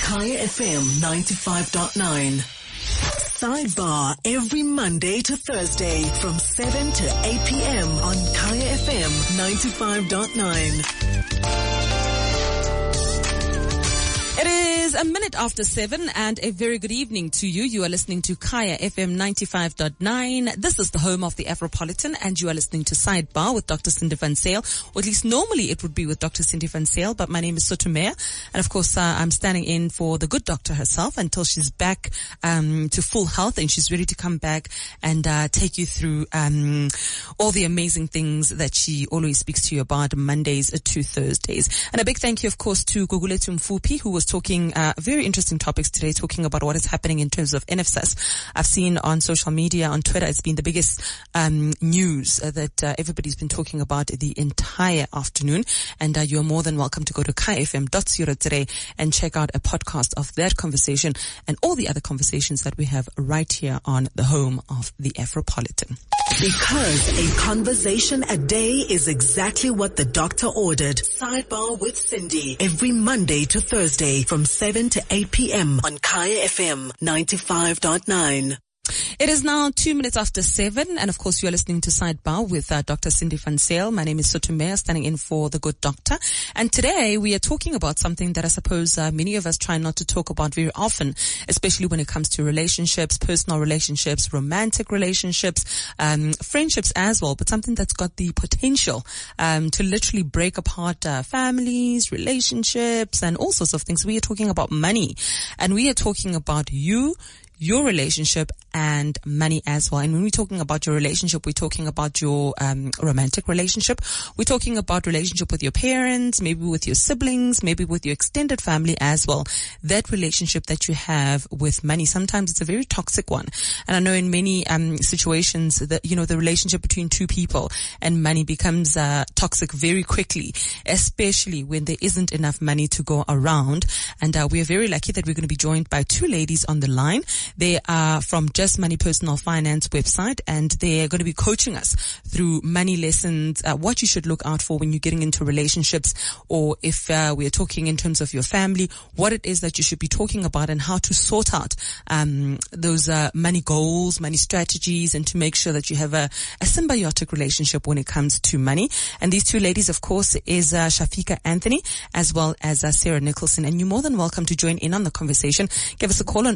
Kaya FM 95.9. Sidebar every Monday to Thursday from 7 to 8 p.m. on Kaya FM 95.9. It is a minute after 7 and a very good evening to you. You are listening to Kaya FM 95.9. This is the home of the Afropolitan and you are listening to Sidebar with Dr. Cindy van Zyl. Or at least normally it would be with Dr. Cindy van Zyl, but my name is Sotomea. And of course, I'm standing in for the good doctor herself until she's back to full health and she's ready to come back and take you through all the amazing things that she always speaks to you about Mondays to Thursdays. And a big thank you, of course, to Gugulethu Mfuphi, who was talking very interesting topics today, talking about what is happening in terms of NSFAS. I've seen on social media, on Twitter, it's been the biggest news that everybody's been talking about the entire afternoon. And you're more than welcome to go to kayfm.co today and check out a podcast of that conversation and all the other conversations that we have right here on the home of the Afropolitan. Because a conversation a day is exactly what the doctor ordered. Sidebar with Cindy every Monday to Thursday from 7 to 8 p.m. on Kaya FM 95.9. It is now 2 minutes after 7, and of course you are listening to Sidebar with Dr. Cindy van Zyl. My name is Sotomea, standing in for the good doctor. And today we are talking about something that I suppose many of us try not to talk about very often, especially when it comes to relationships, personal relationships, romantic relationships, friendships as well, but something that's got the potential to literally break apart families, relationships, and all sorts of things. We are talking about money, and we are talking about your relationship and money as well. And when we're talking about your relationship, we're talking about your romantic relationship. We're talking about relationship with your parents, maybe with your siblings, maybe with your extended family as well. That relationship that you have with money, sometimes it's a very toxic one. And I know in many situations that, you know, the relationship between two people and money becomes toxic very quickly, especially when there isn't enough money to go around. And we are very lucky that we're going to be joined by two ladies on the line. They are from Just Money Personal Finance website, and they're going to be coaching us through money lessons, what you should look out for when you're getting into relationships, or if we are talking in terms of your family, what it is that you should be talking about and how to sort out those money goals, money strategies, and to make sure that you have a symbiotic relationship when it comes to money. And these two ladies, of course, is Shafika Anthony as well as Sarah Nicholson. And you're more than welcome to join in on the conversation. Give us a call on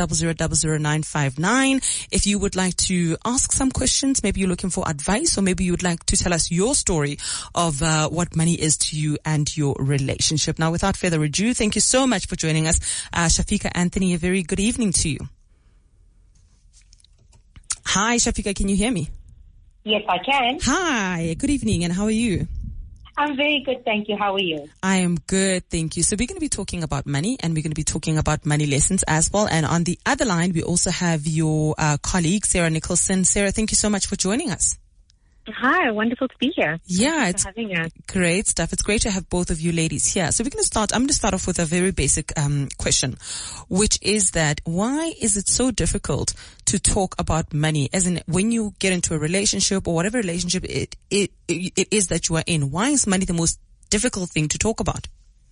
08600000959 if you would like to ask some questions. Maybe you're looking for advice, or maybe you would like to tell us your story of what money is to you and your relationship. Now, without further ado, thank you so much for joining us. Shafika Anthony, a very good evening to you. Hi, Shafika, can you hear me? Yes, I can. Hi, good evening, and how are you? I'm very good, thank you. How are you? I am good, thank you. So we're going to be talking about money, and we're going to be talking about money lessons as well. And on the other line, we also have your colleague, Sarah Nicholson. Sarah, thank you so much for joining us. Hi, wonderful to be here. Yeah, Thanks for having us. Great stuff. It's great to have both of you ladies here. So I'm going to start off with a very basic question, which is that why is it so difficult to talk about money? As in, when you get into a relationship or whatever relationship it is that you are in, why is money the most difficult thing to talk about?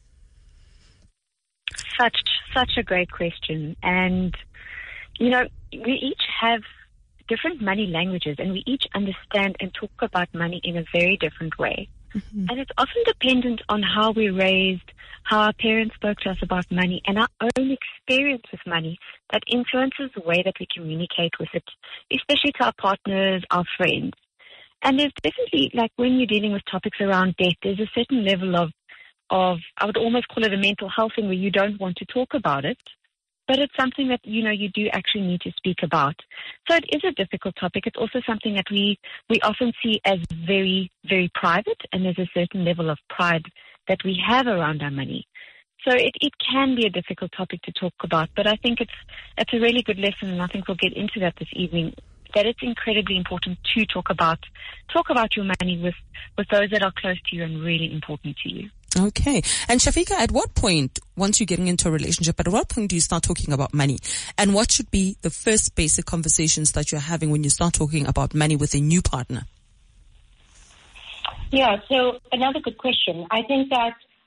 Such a great question. And, you know, we each have different money languages, and we each understand and talk about money in a very different way. Mm-hmm. And it's often dependent on how we're raised, how our parents spoke to us about money, and our own experience with money that influences the way that we communicate with it, especially to our partners, our friends. And there's definitely, like, when you're dealing with topics around debt, there's a certain level of I would almost call it a mental health thing, where you don't want to talk about it. But it's something that, you know, you do actually need to speak about. So it is a difficult topic. It's also something that we often see as very, very private, and there's a certain level of pride that we have around our money. So it can be a difficult topic to talk about, but I think it's a really good lesson, and I think we'll get into that this evening, that it's incredibly important to talk about your money with those that are close to you and really important to you. Okay. And Shafika, at what point, once you're getting into a relationship, at what point do you start talking about money? And what should be the first basic conversations that you're having when you start talking about money with a new partner? Yeah, so another good question. I think that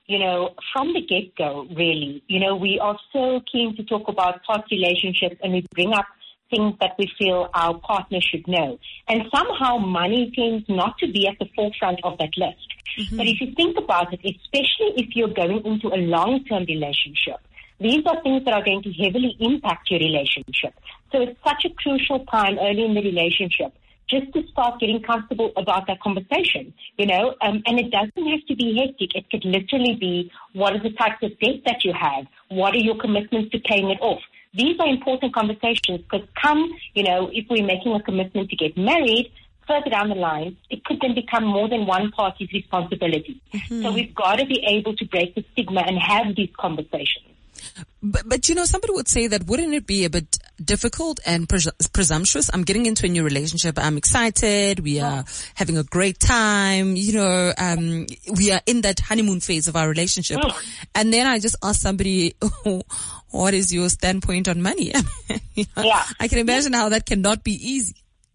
from the get-go, really, we are so keen to talk about past relationships, and we bring up things that we feel our partner should know. And somehow money tends not to be at the forefront of that list. Mm-hmm. But if you think about it, especially if you're going into a long-term relationship, these are things that are going to heavily impact your relationship. So it's such a crucial time early in the relationship just to start getting comfortable about that conversation, and it doesn't have to be hectic. It could literally be, what are the types of debt that you have? What are your commitments to paying it off? These are important conversations because if we're making a commitment to get married, further down the line, it could then become more than one party's responsibility. Mm-hmm. So we've got to be able to break the stigma and have these conversations. But somebody would say that wouldn't it be a bit difficult and presumptuous? I'm getting into a new relationship. I'm excited. We are having a great time. We are in that honeymoon phase of our relationship. And then I just ask somebody, what is your standpoint on money? I can imagine how that cannot be easy.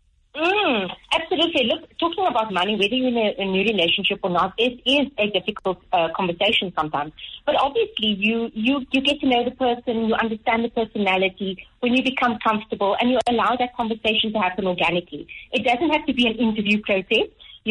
Absolutely. Look, talking about money, whether you're in a new relationship or not, it is a difficult conversation sometimes. But obviously, you get to know the person, you understand the personality. When you become comfortable and you allow that conversation to happen organically, it doesn't have to be an interview process,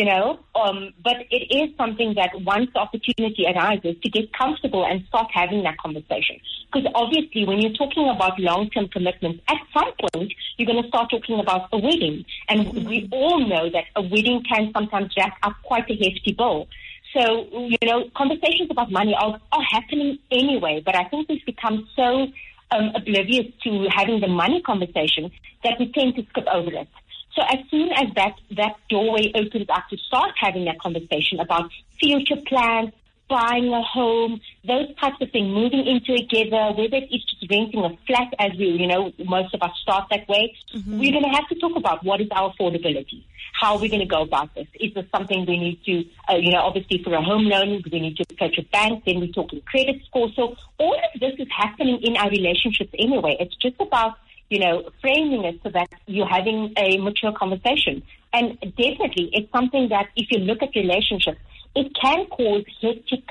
but it is something that once the opportunity arises to get comfortable and start having that conversation. Because obviously when you're talking about long-term commitments, at some point you're going to start talking about a wedding. And we all know that a wedding can sometimes jack up quite a hefty bill. So, conversations about money are happening anyway, but I think we've become so oblivious to having the money conversation that we tend to skip over it. So as soon as that doorway opens up to start having that conversation about future plans, buying a home, those types of things, moving into together, whether it's just renting a flat, as most of us start that way, we're going to have to talk about what is our affordability. How are we going to go about this? Is this something we need to, obviously for a home loan, we need to approach a bank, then we're talking credit score. So all of this is happening in our relationships anyway. It's just about framing it so that you're having a mature conversation. And definitely, it's something that if you look at relationships, it can cause hectic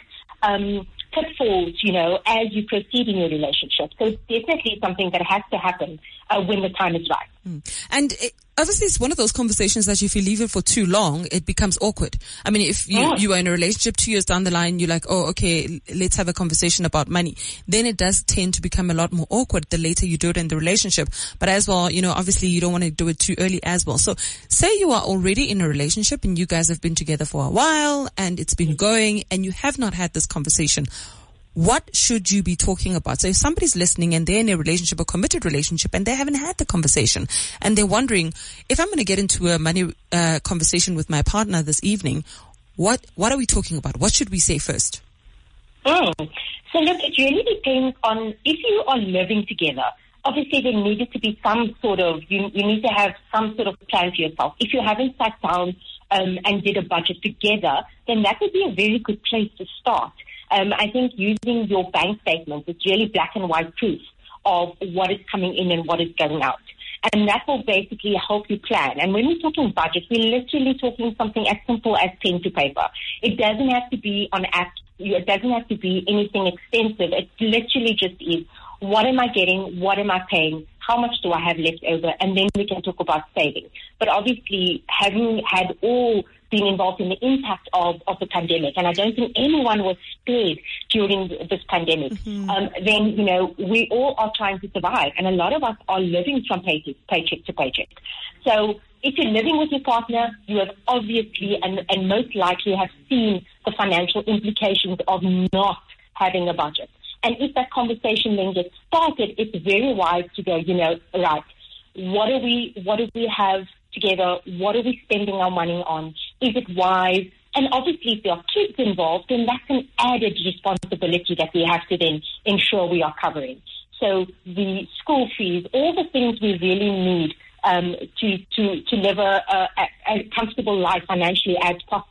pitfalls, as you proceed in your relationship. So it's definitely something that has to happen when the time is right. And obviously, it's one of those conversations that if you leave it for too long, it becomes awkward. I mean, if you are in a relationship 2 years down the line, you're like, oh, okay, let's have a conversation about money. Then it does tend to become a lot more awkward the later you do it in the relationship. But as well, obviously you don't want to do it too early as well. So say you are already in a relationship and you guys have been together for a while and it's been going and you have not had this conversation. What should you be talking about? So if somebody's listening and they're in a relationship, a committed relationship, and they haven't had the conversation, and they're wondering, if I'm going to get into a money conversation with my partner this evening, what are we talking about? What should we say first? So look, it really depends on if you are living together. Obviously, there needed to be some sort of, you need to have some sort of plan for yourself. If you haven't sat down and did a budget together, then that would be a very good place to start. I think using your bank statements, it's really black and white proof of what is coming in and what is going out. And that will basically help you plan. And when we're talking budget, we're literally talking something as simple as pen to paper. It doesn't have to be on apps. It doesn't have to be anything extensive. It literally just is, what am I getting? What am I paying? How much do I have left over? And then we can talk about saving. But obviously, having had all been involved in the impact of the pandemic, and I don't think anyone was spared during this pandemic, then, we all are trying to survive. And a lot of us are living from paycheck to paycheck. So if you're living with your partner, you have obviously and most likely have seen the financial implications of not having a budget. And if that conversation then gets started, it's very wise to go, right, what do we have together? What are we spending our money on? Is it wise? And obviously, if there are kids involved, then that's an added responsibility that we have to then ensure we are covering. So the school fees, all the things we really need to live a comfortable life financially as possible.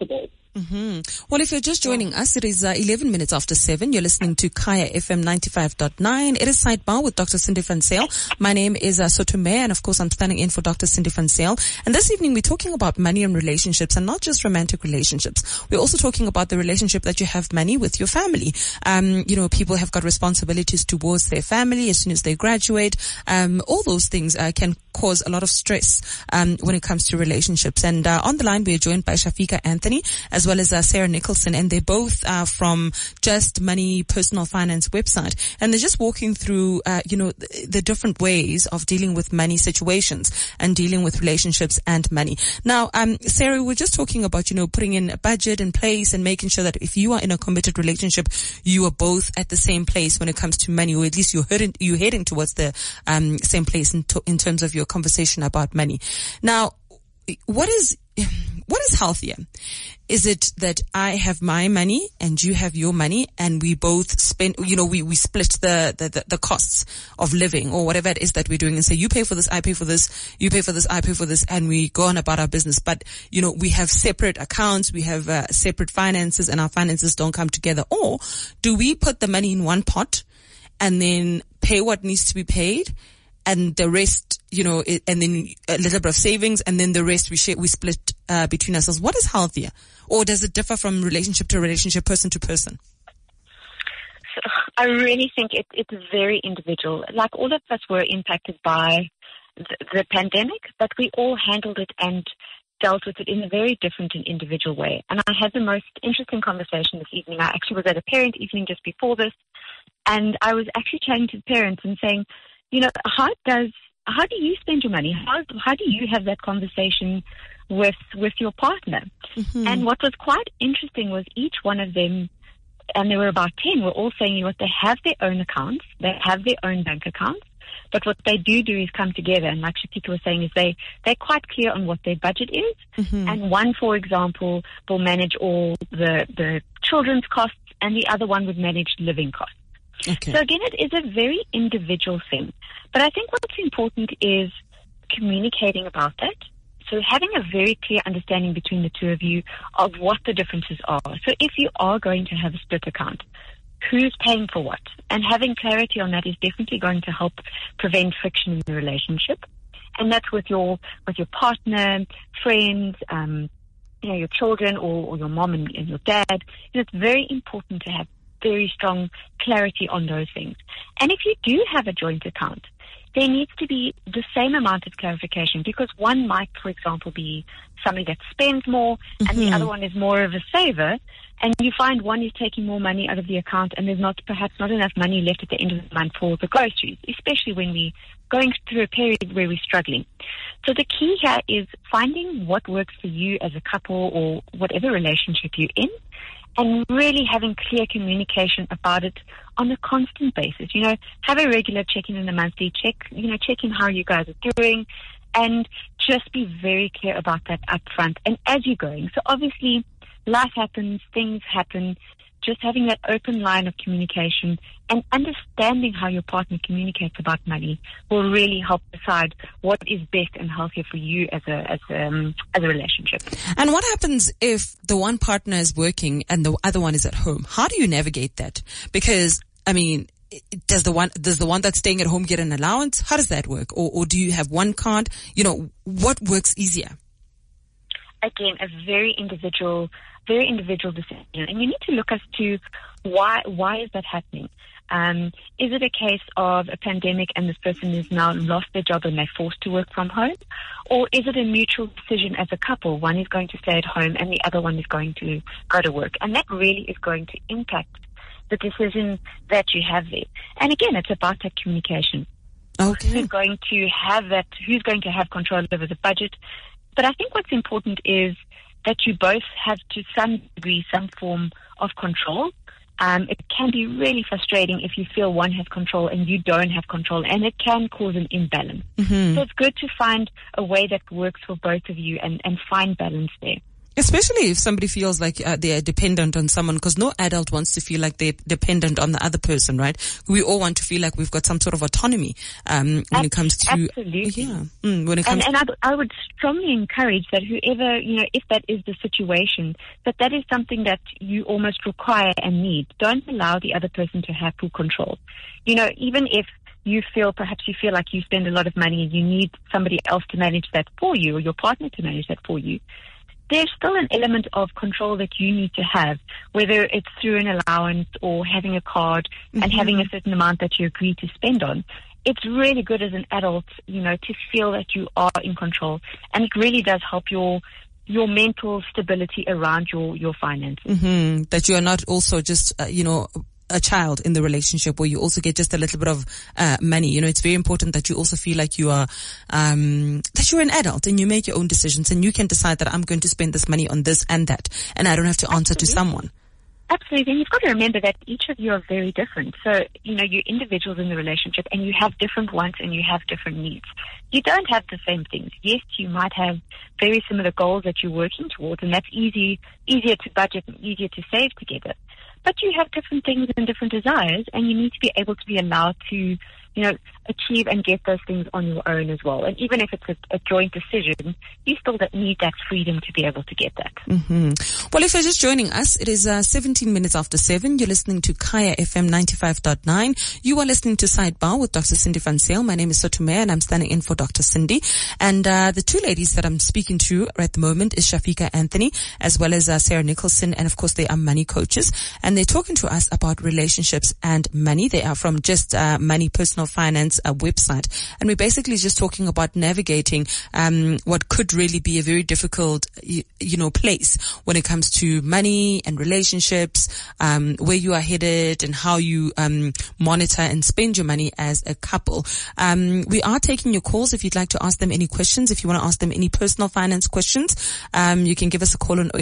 Well, if you're just joining us, it is 11 minutes after 7. You're listening to Kaya FM 95.9. It is Sidebar with Dr. Cindy van Zyl. My name is Sotume, and of course I'm standing in for Dr. Cindy van Zyl. And this evening we're talking about money and relationships, and not just romantic relationships. We're also talking about the relationship that you have money with your family. People have got responsibilities towards their family as soon as they graduate. All those things can cause a lot of stress when it comes to relationships. And on the line we are joined by Shafika Anthony, as well as Sarah Nicholson, and they're both from Just Money Personal Finance website, and they're just walking through the different ways of dealing with money situations and dealing with relationships and money. Now, Sarah, we're just talking about putting in a budget in place and making sure that if you are in a committed relationship, you are both at the same place when it comes to money, or at least you're heading towards the same place in terms of your conversation about money. Now, what is healthier? Is it that I have my money and you have your money and we both spend, we split the costs of living or whatever it is that we're doing, and say, you pay for this, I pay for this, you pay for this, I pay for this, and we go on about our business. But, we have separate accounts, we have separate finances, and our finances don't come together. Or do we put the money in one pot and then pay what needs to be paid, and the rest, and then a little bit of savings, and then the rest we split between ourselves? What is healthier? Or does it differ from relationship to relationship, person to person? So I really think it's very individual. Like, all of us were impacted by the pandemic, but we all handled it and dealt with it in a very different and individual way. And I had the most interesting conversation this evening. I actually was at a parent evening just before this, and I was actually chatting to the parents and saying, how do you spend your money? How do you have that conversation with your partner? Mm-hmm. And what was quite interesting was each one of them, and there were about 10, were all saying what they have their own accounts, they have their own bank accounts, but what they do is come together. And like Shafika was saying, is they're quite clear on what their budget is. Mm-hmm. And one, for example, will manage all the children's costs, and the other one would manage living costs. Okay. So again, it is a very individual thing. But I think what's important is communicating about that. So having a very clear understanding between the two of you of what the differences are. So if you are going to have a split account, who's paying for what? And having clarity on that is definitely going to help prevent friction in the relationship. And that's with your partner, friends, your children, or your mom and your dad. It's very important to have very strong clarity on those things. And if you do have a joint account, there needs to be the same amount of clarification, because one might, for example, be somebody that spends more, mm-hmm. and the other one is more of a saver, and you find one is taking more money out of the account and there's perhaps not enough money left at the end of the month for the groceries, especially when we're going through a period where we're struggling. So the key here is finding what works for you as a couple or whatever relationship you're in, and really having clear communication about it on a constant basis. Have a regular check-in and a monthly check in how you guys are doing, and just be very clear about that up front and as you're going. So obviously, life happens, things happen. Just having that open line of communication and understanding how your partner communicates about money will really help decide what is best and healthier for you as a relationship. And what happens if the one partner is working and the other one is at home? How do you navigate that? Because, does the one that's staying at home get an allowance? How does that work? Or do you have one card? What works easier? Again, a very individual decision, and you need to look as to why is that happening. Is it a case of a pandemic and this person has now lost their job and they're forced to work from home, or is it a mutual decision as a couple? One is going to stay at home and the other one is going to go to work, and that really is going to impact the decision that you have there. And again, it's about that communication. Okay. Who's going to have control over the budget? But I think what's important is that you both have, to some degree, some form of control. It can be really frustrating if you feel one has control and you don't have control, and it can cause an imbalance. Mm-hmm. So it's good to find a way that works for both of you and find balance there. Especially if somebody feels like they are dependent on someone, because no adult wants to feel like they're dependent on the other person, right? We all want to feel like we've got some sort of autonomy when it comes to... Absolutely. Yeah. When it comes and I would strongly encourage that whoever, if that is the situation, that is something that you almost require and need. Don't allow the other person to have full control. Even if you feel like you spend a lot of money and you need somebody else to manage that for you, or your partner to manage that for you, there's still an element of control that you need to have, whether it's through an allowance or having a card and having a certain amount that you agree to spend on. It's really good as an adult, to feel that you are in control, and it really does help your mental stability around your finances. That you are not also just, a child in the relationship, where you also get just a little bit of money. It's very important that you also feel like you are that you're an adult and you make your own decisions and you can decide that I'm going to spend this money on this and that, and I don't have to answer to someone. Absolutely. And you've got to remember that each of you are very different. So, you're individuals in the relationship and you have different wants and you have different needs. You don't have the same things. Yes, you might have very similar goals that you're working towards, and that's easier to budget and easier to save together. But you have different things and different desires, and you need to be able to be allowed to, achieve and get those things on your own as well. And even if it's a joint decision, you still need that freedom to be able to get that. Well, if you're just joining us, it is 17 minutes after 7. You're listening to Kaya FM 95.9. You are listening to Sidebar with Dr. Cindy van Zyl. My name is Sotumea, and I'm standing in for Dr. Cindy. And the two ladies that I'm speaking to at the moment is Shafika Anthony, as well as Sarah Nicholson, and of course they are money coaches. And they're talking to us about relationships and money. They are from Just Money Personal Finance website, and we're basically just talking about navigating what could really be a very difficult place when it comes to money and relationships, where you are headed and how you monitor and spend your money as a couple. We are taking your calls if you'd like to ask them any questions. If you want to ask them any personal finance questions, you can give us a call on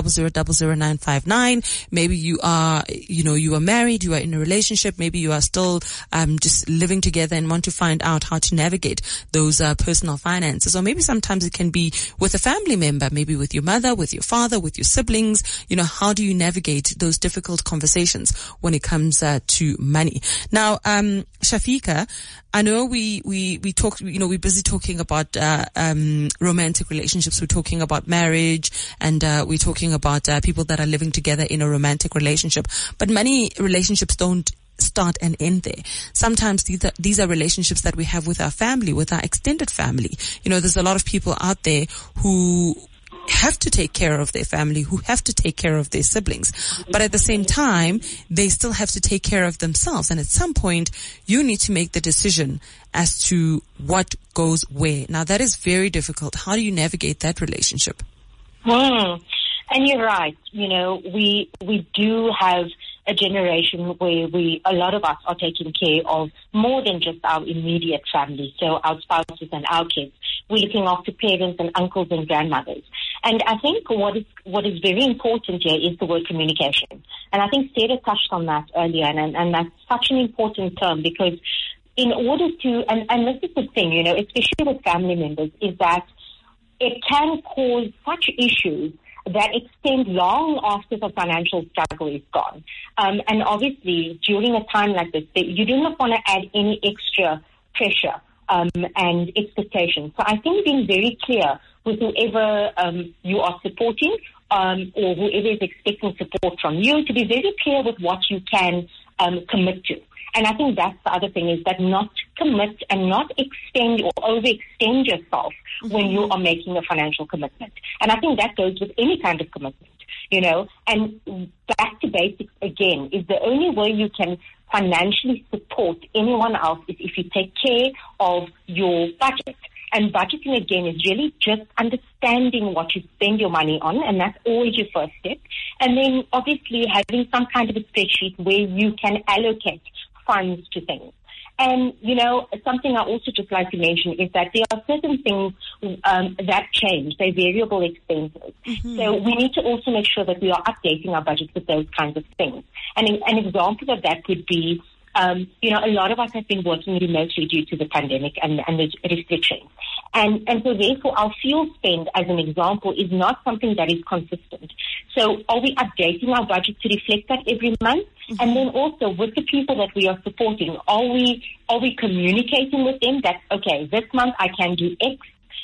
08600000959. Maybe you are married, you are in a relationship, maybe you are still just living together and want to find out how to navigate those personal finances. Or maybe sometimes it can be with a family member, maybe with your mother, with your father, with your siblings. How do you navigate those difficult conversations when it comes to money? Now, Shafika, I know we talk, we're busy talking about romantic relationships. We're talking about marriage, and we're talking about people that are living together in a romantic relationship. But many relationships don't start and end there. Sometimes these are relationships that we have with our family, with our extended family. There's a lot of people out there who have to take care of their family, who have to take care of their siblings. But at the same time, they still have to take care of themselves. And at some point, you need to make the decision as to what goes where. Now, that is very difficult. How do you navigate that relationship? And you're right. We do have a generation where a lot of us are taking care of more than just our immediate family, so our spouses and our kids. We're looking after parents and uncles and grandmothers. And I think what is very important here is the word communication. And I think Sarah touched on that earlier, and that's such an important term, because in order to, and this is the thing, especially with family members, is that it can cause such issues that extend long after the financial struggle is gone. And obviously, during a time like this, you do not want to add any extra pressure and expectations. So I think being very clear with whoever you are supporting or whoever is expecting support from you, to be very clear with what you can commit to. And I think that's the other thing, is that not commit and not extend or overextend yourself when you are making a financial commitment. And I think that goes with any kind of commitment, and back to basics again, is the only way you can financially support anyone else is if you take care of your budget. And budgeting, again, is really just understanding what you spend your money on, and that's always your first step. And then, obviously, having some kind of a spreadsheet where you can allocate funds to things. And, something I also just like to mention is that there are certain things that change. They're variable expenses. So we need to also make sure that we are updating our budget with those kinds of things. And an example of that would be, a lot of us have been working remotely due to the pandemic and the restrictions. And so therefore our fuel spend, as an example, is not something that is consistent. So are we updating our budget to reflect that every month? And then also with the people that we are supporting, are we communicating with them that, okay, this month I can do X.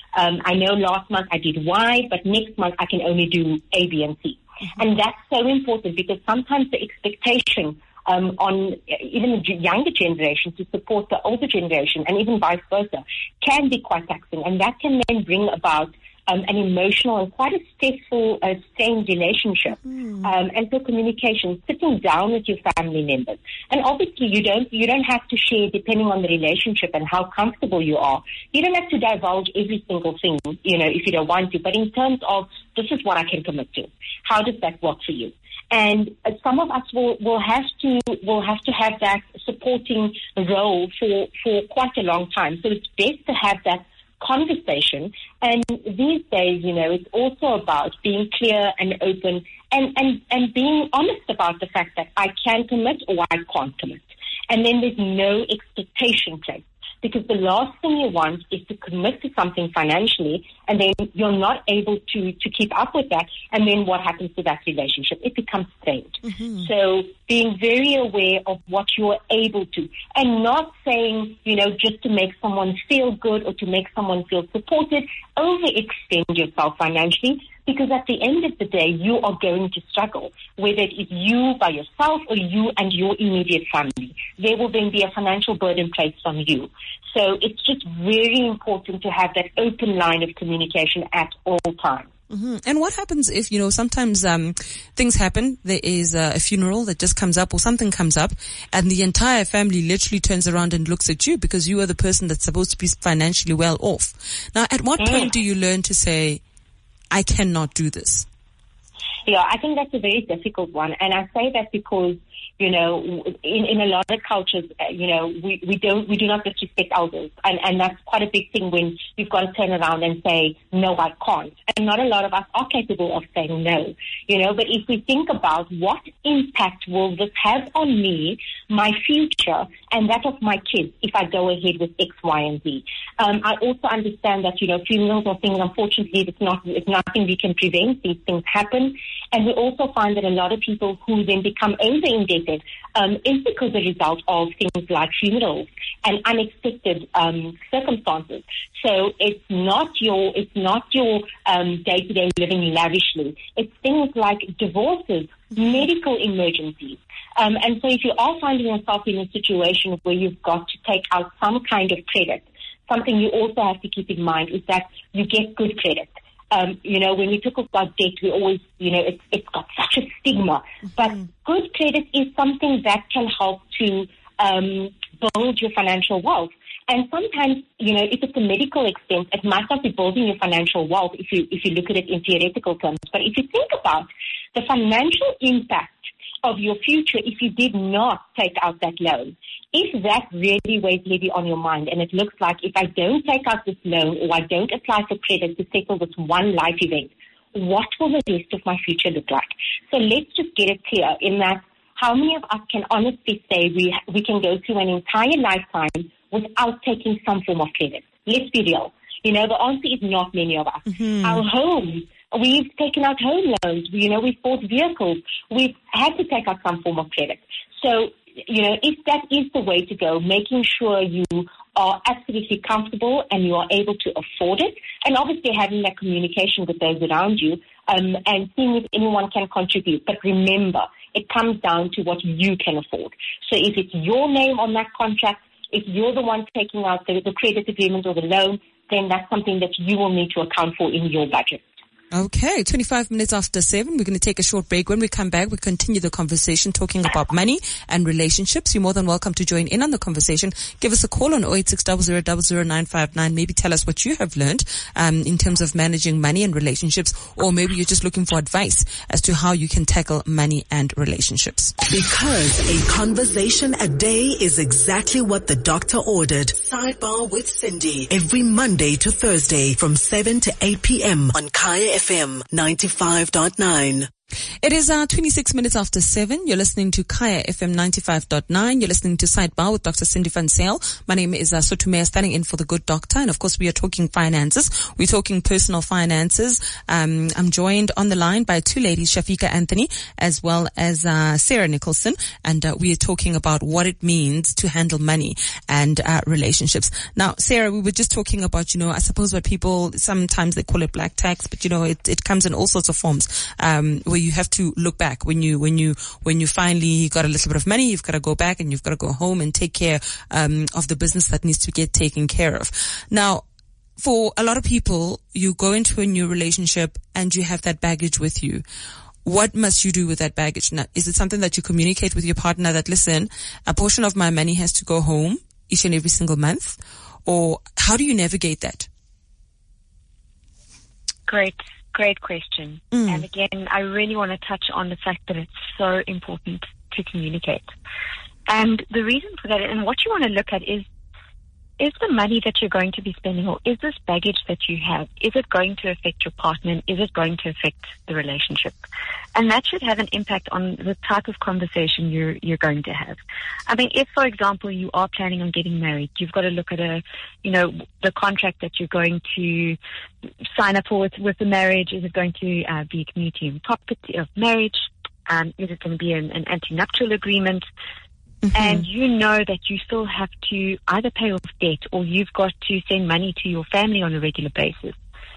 I know last month I did Y, but next month I can only do A, B, and C. And that's so important because sometimes the expectation on even the younger generation to support the older generation and even vice versa can be quite taxing. And that can then bring about an emotional and quite a stressful, strained relationship. And so communication, sitting down with your family members. And obviously you don't have to share depending on the relationship and how comfortable you are. You don't have to divulge every single thing, if you don't want to. But in terms of, this is what I can commit to. How does that work for you? And some of us will have to have that supporting role for quite a long time. So it's best to have that conversation. And these days, it's also about being clear and open and being honest about the fact that I can commit or I can't commit. And then there's no expectation placed. Because the last thing you want is to commit to something financially and then you're not able to keep up with that. And then what happens to that relationship? It becomes strained. So being very aware of what you're able to and not saying, just to make someone feel good or to make someone feel supported, overextend yourself financially. Because at the end of the day, you are going to struggle, whether it is you by yourself or you and your immediate family. There will then be a financial burden placed on you. So it's just very important to have that open line of communication at all times. And what happens if, sometimes things happen, there is a funeral that just comes up or something comes up and the entire family literally turns around and looks at you because you are the person that's supposed to be financially well off. Now, at what point do you learn to say, I cannot do this? Yeah, I think that's a very difficult one. And I say that because, in a lot of cultures, we do not disrespect elders. And that's quite a big thing when you've got to turn around and say, no, I can't. And not a lot of us are capable of saying no, but if we think about what impact will this have on me, my future, and that of my kids if I go ahead with X, Y, and Z. I also understand that, funerals are things, unfortunately, it's nothing we can prevent. These things happen. And we also find that a lot of people who then become over-indebted is because a result of things like funerals and unexpected circumstances. So it's not your day-to-day living lavishly. It's things like divorces, medical emergencies. And so if you are finding yourself in a situation where you've got to take out some kind of credit, something you also have to keep in mind is that you get good credit. When we talk about debt, we always, it's got such a stigma. But good credit is something that can help to build your financial wealth. And sometimes, if it's a medical expense, it might not be building your financial wealth if you look at it in theoretical terms. But if you think about the financial impact of your future if you did not take out that loan, if that really weighs heavy on your mind and it looks like if I don't take out this loan or I don't apply for credit to settle this one life event, what will the rest of my future look like? So let's just get it clear in that how many of us can honestly say we can go through an entire lifetime without taking some form of credit? Let's be real. The answer is not many of us. Our homes, we've taken out home loans. We've bought vehicles. We've had to take out some form of credit. So, if that is the way to go, making sure you are absolutely comfortable and you are able to afford it, and obviously having that communication with those around you, and seeing if anyone can contribute. But remember, it comes down to what you can afford. So if it's your name on that contract, if you're the one taking out the credit agreement or the loan, then that's something that you will need to account for in your budget. Okay, 25 minutes after 7. We're going to take a short break. When we come back, we continue the conversation talking about money and relationships. You're more than welcome to join in on the conversation. Give us a call on 08600000959. Maybe tell us what you have learned in terms of managing money and relationships, or maybe you're just looking for advice as to how you can tackle money and relationships. Because a conversation a day is exactly what the doctor ordered. Sidebar with Cindy every Monday to Thursday from 7 to 8 p.m. on Kaya FM 95.9. It is 26 minutes after 7. You're listening to Kaya FM 95.9. You're listening to Sidebar with Dr. Cindy Van Zyl. My name is Sotumea, standing in for the good doctor. And of course, we are talking finances. We're talking personal finances. I'm joined on the line by two ladies, Shafika Anthony, as well as Sarah Nicholson. And we are talking about what it means to handle money and relationships. Now, Sarah, we were just talking about, I suppose what people, sometimes they call it black tax, but it comes in all sorts of forms, where you have to look back when you finally got a little bit of money. You've got to go back and you've got to go home and take care of the business that needs to get taken care of. Now, for a lot of people, you go into a new relationship and you have that baggage with you. What must you do with that baggage? Now, is it something that you communicate with your partner that, listen, a portion of my money has to go home each and every single month? Or how do you navigate that? Great question. And again, I really want to touch on the fact that it's so important to communicate. And the reason for that, and what you want to look at is the money that you're going to be spending, or is this baggage that you have, is it going to affect your partner, and is it going to affect the relationship? And that should have an impact on the type of conversation you're going to have. I mean, if, for example, you are planning on getting married, you've got to look at the contract that you're going to sign up for with the marriage. Is it going to be a community and property of marriage? Is it going to be an anti-nuptial agreement? Mm-hmm. And you know that you still have to either pay off debt, or you've got to send money to your family on a regular basis.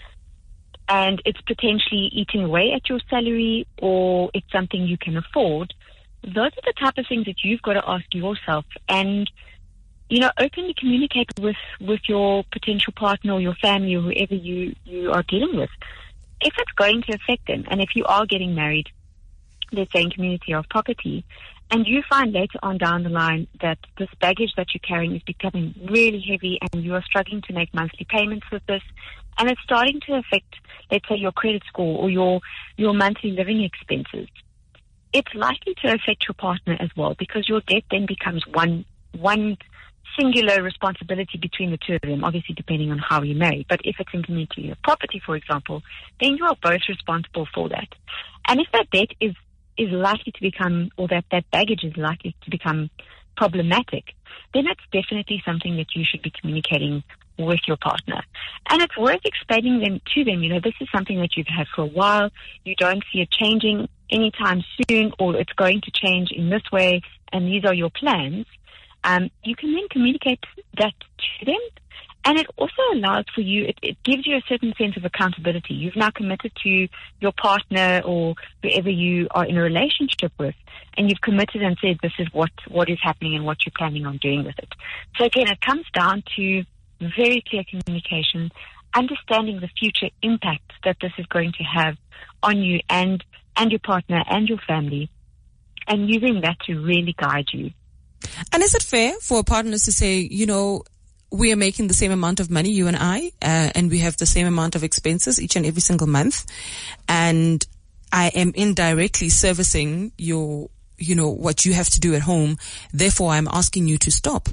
And it's potentially eating away at your salary, or it's something you can afford. Those are the type of things that you've got to ask yourself, and, openly communicate with your potential partner or your family or whoever you are dealing with. If it's going to affect them, and if you are getting married, let's say in community of property, and you find later on down the line that this baggage that you're carrying is becoming really heavy and you are struggling to make monthly payments with this, and it's starting to affect, let's say, your credit score or your monthly living expenses, it's likely to affect your partner as well, because your debt then becomes one singular responsibility between the two of them, obviously depending on how you marry. But if it's in community of property, for example, then you are both responsible for that. And if that debt is likely to become, or that baggage is likely to become problematic, then that's definitely something that you should be communicating with your partner. And it's worth explaining to them, this is something that you've had for a while. You don't see it changing anytime soon, or it's going to change in this way, and these are your plans. You can then communicate that to them. And it also allows for you, it gives you a certain sense of accountability. You've now committed to your partner or whoever you are in a relationship with, and you've committed and said this is what is happening and what you're planning on doing with it. So again, it comes down to very clear communication, understanding the future impact that this is going to have on you and your partner and your family, and using that to really guide you. And is it fair for partners to say, we are making the same amount of money, you and I, and we have the same amount of expenses each and every single month, and I am indirectly servicing what you have to do at home, therefore I'm asking you to stop?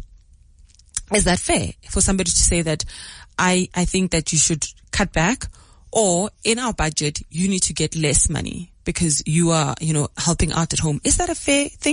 Is that fair for somebody to say that I think that you should cut back, or in our budget you need to get less money because you are, helping out at home? Is that a fair thing?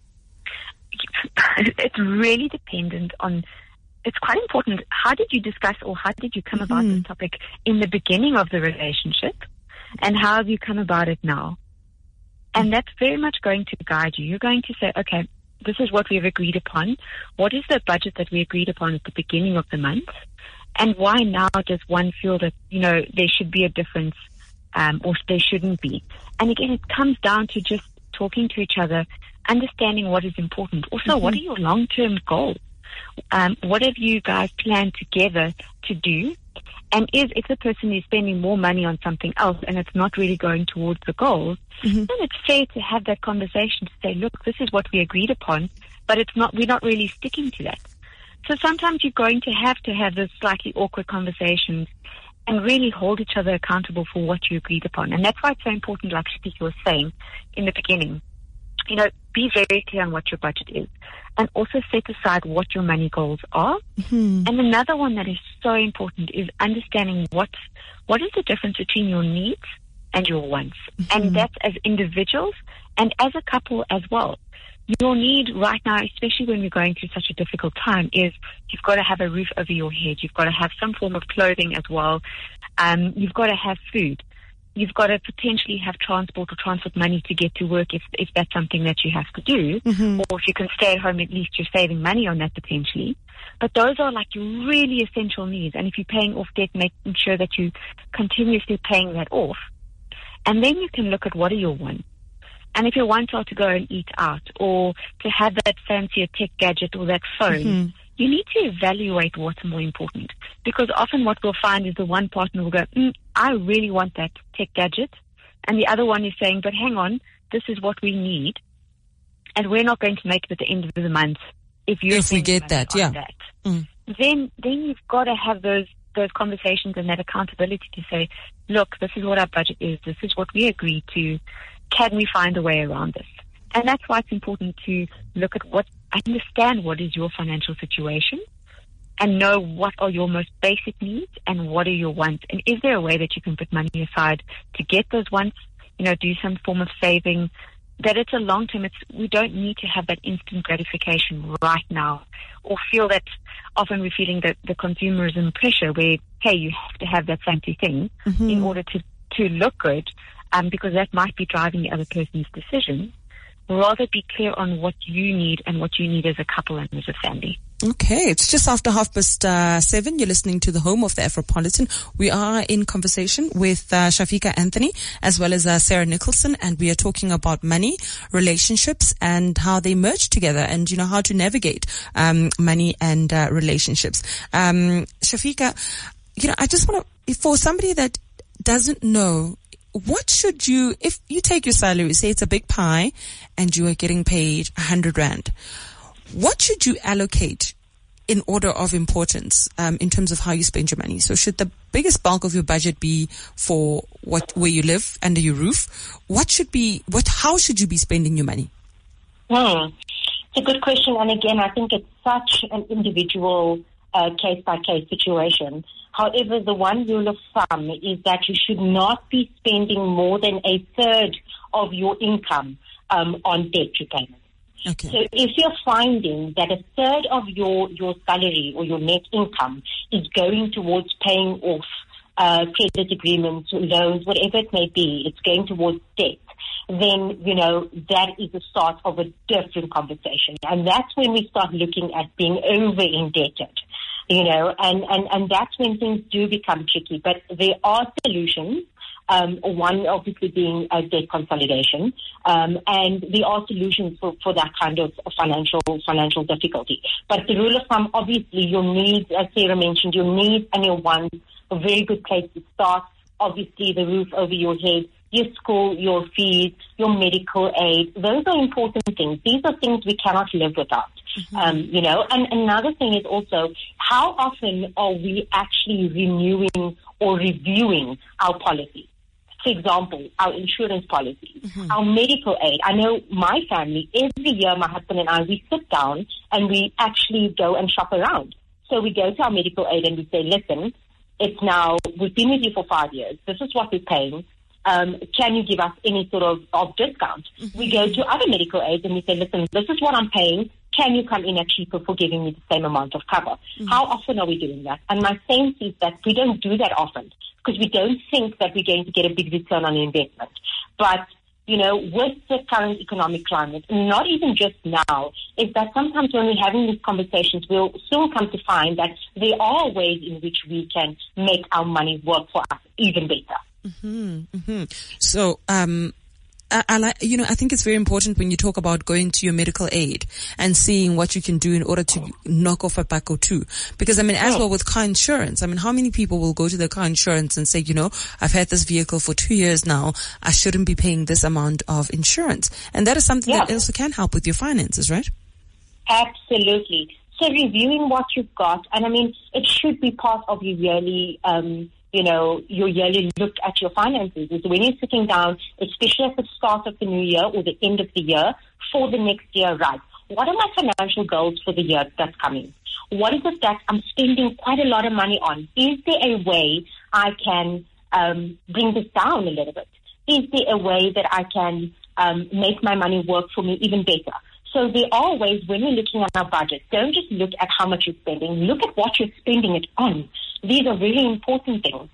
It's really dependent on, it's quite important. How did you discuss, or how did you come about this topic in the beginning of the relationship, and how have you come about it now? And that's very much going to guide you. You're going to say, okay, this is what we've agreed upon. What is the budget that we agreed upon at the beginning of the month? And why now does one feel that, there should be a difference, or there shouldn't be? And again, it comes down to just talking to each other, understanding what is important. Also, what are your long-term goals? What have you guys planned together to do? And if the person is spending more money on something else and it's not really going towards the goals, then it's fair to have that conversation to say, look, this is what we agreed upon, but we're not really sticking to that. So sometimes you're going to have those slightly awkward conversations and really hold each other accountable for what you agreed upon. And that's why it's so important, like Shafika was saying in the beginning, be very clear on what your budget is, and also set aside what your money goals are. And another one that is so important is understanding what is the difference between your needs and your wants. And that's as individuals and as a couple as well. Your need right now, especially when we're going through such a difficult time, is you've got to have a roof over your head. You've got to have some form of clothing as well. You've got to have food. You've got to potentially have transport money to get to work if that's something that you have to do. Or if you can stay at home, at least you're saving money on that potentially. But those are like your really essential needs. And if you're paying off debt, making sure that you continuously paying that off. And then you can look at what are your wants. And if your wants are to go and eat out or to have that fancier tech gadget or that phone, you need to evaluate what's more important. Because often what we'll find is the one partner will go, I really want that tech gadget. And the other one is saying, but hang on, this is what we need. And we're not going to make it at the end of the month if we get that. Then you've got to have those conversations and that accountability to say, look, this is what our budget is. This is what we agreed to. Can we find a way around this? And that's why it's important to look at understand what is your financial situation and know what are your most basic needs and what are your wants. And is there a way that you can put money aside to get those wants, do some form of saving, that it's a long term. We don't need to have that instant gratification right now or feel that often we're feeling that the consumerism pressure where, hey, you have to have that fancy thing in order to look good. Because that might be driving the other person's decision. Rather be clear on what you need and what you need as a couple and as a family. Okay, it's just after 7:30. You're listening to the home of the Afropolitan. We are in conversation with Shafika Anthony as well as Sarah Nicholson, and we are talking about money, relationships, and how they merge together, and how to navigate money and relationships. Shafika, I just want to, for somebody that doesn't know, what should you, if you take your salary, say it's a big pie and you are getting paid 100 Rand, what should you allocate in order of importance, in terms of how you spend your money? So should the biggest bulk of your budget be for where you live under your roof? How should you be spending your money? It's a good question. And again, I think it's such an individual, case-by-case situation. However, the one rule of thumb is that you should not be spending more than a third of your income on debt repayment. Okay. So if you're finding that a third of your salary or your net income is going towards paying off credit agreements, loans, whatever it may be, it's going towards debt, then, that is the start of a different conversation. And that's when we start looking at being over-indebted. And that's when things do become tricky. But there are solutions, one obviously being debt consolidation, and there are solutions for that kind of financial difficulty. But the rule of thumb, obviously, your needs, as Sarah mentioned, your needs and your wants, a very good place to start. Obviously, the roof over your head, your school, your fees, your medical aid, those are important things. These are things we cannot live without. And another thing is also, how often are we actually renewing or reviewing our policies? For example, our insurance policies, our medical aid. I know my family, every year my husband and I, we sit down and we actually go and shop around. So we go to our medical aid and we say, listen, we've been with you for 5 years. This is what we're paying. Can you give us any sort of discount? We go to other medical aids and we say, listen, this is what I'm paying. Can you come in at cheaper for giving me the same amount of cover? How often are we doing that? And my sense is that we don't do that often because we don't think that we're going to get a big return on investment. But, with the current economic climate, not even just now, is that sometimes when we're having these conversations, we'll soon come to find that there are ways in which we can make our money work for us even better. So, I think it's very important when you talk about going to your medical aid and seeing what you can do in order to knock off a buck or two. Because, as well with car insurance, how many people will go to their car insurance and say, I've had this vehicle for 2 years now, I shouldn't be paying this amount of insurance. And that is something that also can help with your finances, right? Absolutely. So reviewing what you've got, and it should be part of your yearly your yearly look at your finances. Is when you're sitting down, especially at the start of the new year or the end of the year, for the next year, right? What are my financial goals for the year that's coming? What is it that I'm spending quite a lot of money on? Is there a way I can bring this down a little bit? is there a way that I can make my money work for me even better? So there are ways when we're looking at our budget. Don't just look at how much you're spending. Look at what you're spending it on. These are really important things.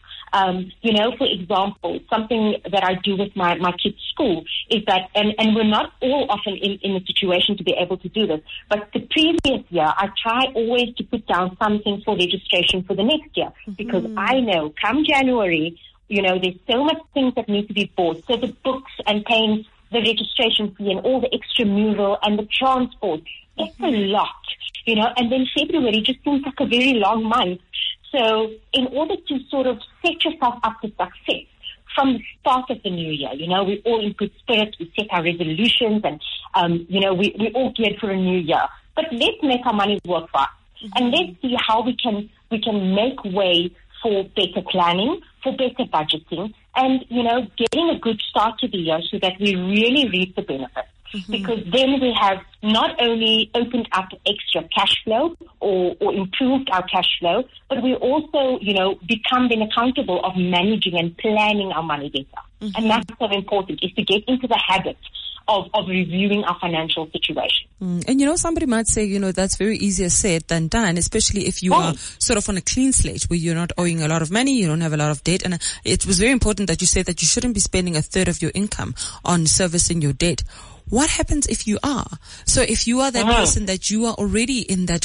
For example, something that I do with my kids' school is that, and we're not all often in a situation to be able to do this, but the previous year, I try always to put down something for registration for the next year, because I know come January, there's so much things that need to be bought. So the books and paying the registration fee and all the extramural and the transport, it's a lot, and then February just seems like a very long month. So in order to sort of set yourself up for success from the start of the new year, we're all in good spirits, we set our resolutions and, we're all geared for a new year. But let's make our money work for us. And let's see how we can make way for better planning, for better budgeting, and, getting a good start to the year so that we really reap the benefits. Because then we have not only opened up extra cash flow or improved our cash flow, but we also, become then accountable of managing and planning our money better. And that's so important, is to get into the habit of reviewing our financial situation. And somebody might say, that's very easier said than done, especially if you are sort of on a clean slate where you're not owing a lot of money, you don't have a lot of debt. And it was very important that you said that you shouldn't be spending a third of your income on servicing your debt. What happens if you are? So if you are that person that you are already in that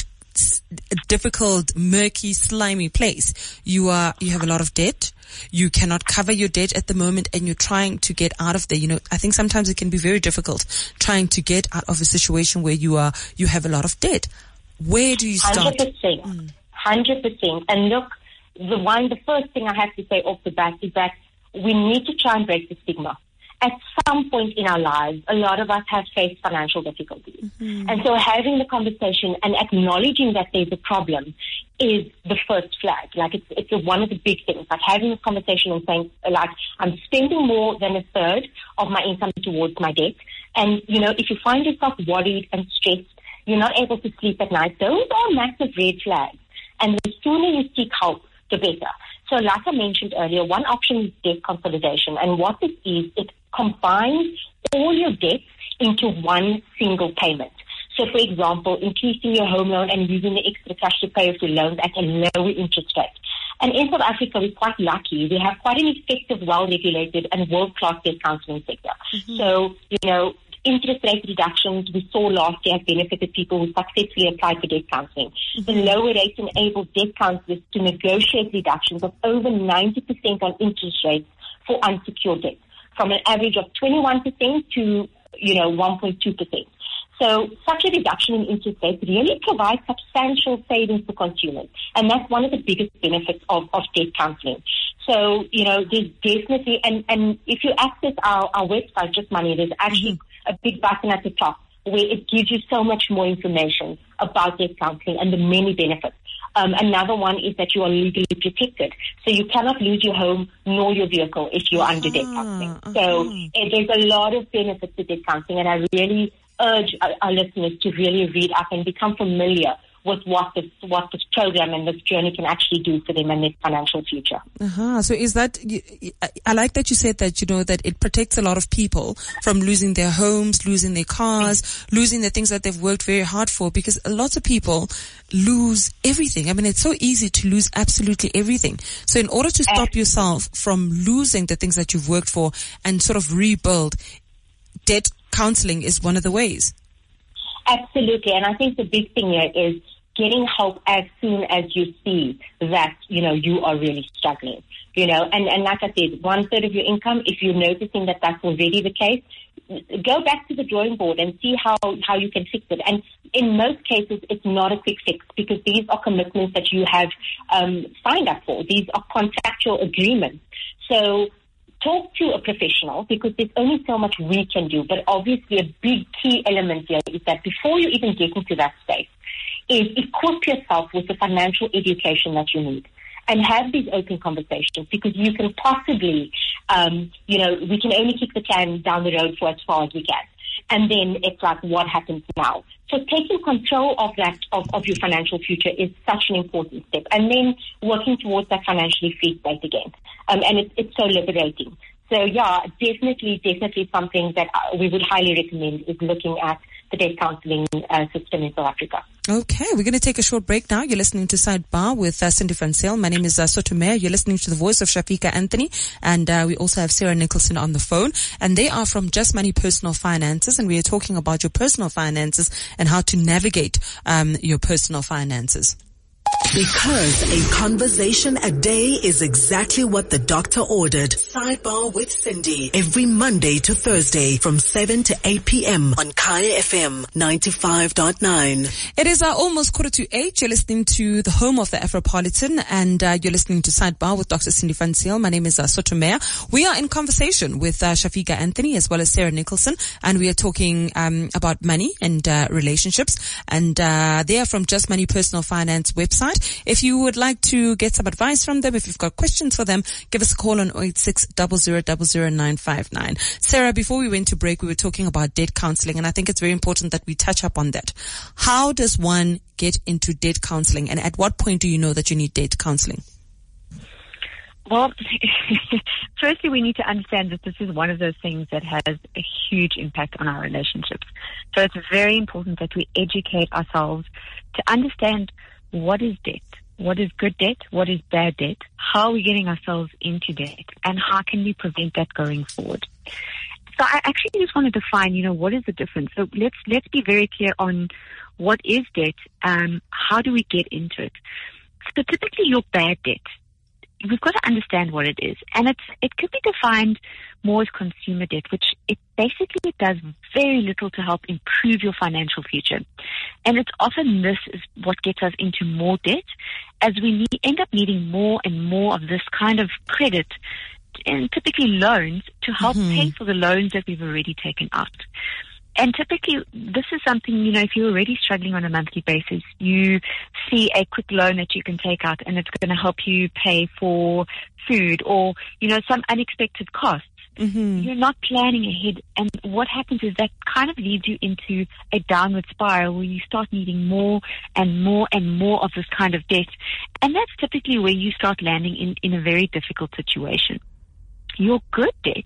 difficult, murky, slimy place, you have a lot of debt, you cannot cover your debt at the moment, and you're trying to get out of there. I think sometimes it can be very difficult trying to get out of a situation where you have a lot of debt. Where do you start? 100%. 100%. And look, the first thing I have to say off the bat is that we need to try and break the stigma. At some point in our lives, a lot of us have faced financial difficulties. And so having the conversation and acknowledging that there's a problem is the first flag. Like it's one of the big things, like having this conversation and saying, like, I'm spending more than a third of my income towards my debt. And, if you find yourself worried and stressed, you're not able to sleep at night, those are massive red flags. And the sooner you seek help, the better. So like I mentioned earlier, one option is debt consolidation. And what this is, it combines all your debts into one single payment. So, for example, increasing your home loan and using the extra cash to pay off your loans at a lower interest rate. And in South Africa, we're quite lucky. We have quite an effective, well-regulated and world-class debt counselling sector. So, interest rate reductions we saw last year have benefited people who successfully applied for debt counselling. The lower rates enabled debt counsellors to negotiate reductions of over 90% on interest rates for unsecured debt, from an average of 21% to, 1.2%. So such a reduction in interest rates really provides substantial savings for consumers. And that's one of the biggest benefits of debt counselling. So, there's definitely, and if you access our website, Just Money, there's actually a big button at the top where it gives you so much more information about debt counselling and the many benefits. Another one is that you are legally protected. So you cannot lose your home nor your vehicle if you're under debt counselling. So there's a lot of benefits to debt counselling, and I really urge our listeners to really read up and become familiar with what this program and this journey can actually do for them and their financial future. So is that, I like that you said that, that it protects a lot of people from losing their homes, losing their cars, losing the things that they've worked very hard for, because lots of people lose everything. I mean, it's so easy to lose absolutely everything. So in order to stop yourself from losing the things that you've worked for and sort of rebuild, debt counseling is one of the ways. Absolutely. And I think the big thing here is getting help as soon as you see that, you are really struggling, and like I said, 1/3 of your income, if you're noticing that that's already the case, go back to the drawing board and see how you can fix it. And in most cases, it's not a quick fix, because these are commitments that you have signed up for. These are contractual agreements. So talk to a professional, because there's only so much we can do. But obviously a big key element here is that before you even get into that state, is equip yourself with the financial education that you need and have these open conversations, because you can possibly, we can only kick the can down the road for as far as we can. And then it's like, what happens now? So taking control of that, of your financial future is such an important step. And then working towards that financially free state again. And it's so liberating. So yeah, definitely something that we would highly recommend is looking at the debt counseling system in South Africa. Okay, we're going to take a short break now. You're listening to Sidebar with Cindy van Zyl. My name is Sotomayor. You're listening to the voice of Shafika Anthony, and we also have Sarah Nicholson on the phone. And they are from Just Money Personal Finances, and we are talking about your personal finances and how to navigate your personal finances. Because a conversation a day is exactly what the doctor ordered. Sidebar with Cindy. Every Monday to Thursday from 7 to 8 p.m. on Kaya FM 95.9. It is almost 7:45. You're listening to the home of the Afropolitan, and you're listening to Sidebar with Dr. Cindy van Zyl. My name is Sotomayor. We are in conversation with Shafika Anthony as well as Sarah Nicholson, and we are talking about money and relationships. And they are from Just Money Personal Finance website. If you would like to get some advice from them, if you've got questions for them, give us a call on 086 00 959. Sarah, before we went to break, we were talking about debt counseling, and I think it's very important that we touch up on that. How does one get into debt counseling, and at what point do you know that you need debt counseling? Well, firstly, we need to understand that this is one of those things that has a huge impact on our relationships. So it's very important that we educate ourselves to understand what is debt, what is good debt, what is bad debt, how are we getting ourselves into debt, and how can we prevent that going forward. So I actually just want to define, what is the difference. So let's be very clear on what is debt, how do we get into it. So typically your bad debt, we've got to understand what it is. And it could be defined more as consumer debt, which it basically does very little to help improve your financial future. And it's often this is what gets us into more debt, as we end up needing more and more of this kind of credit, and typically loans, to help pay for the loans that we've already taken out. And typically, this is something, if you're already struggling on a monthly basis, you see a quick loan that you can take out and it's going to help you pay for food or, some unexpected costs. You're not planning ahead. And what happens is that kind of leads you into a downward spiral where you start needing more and more and more of this kind of debt. And that's typically where you start landing in a very difficult situation. Your good debt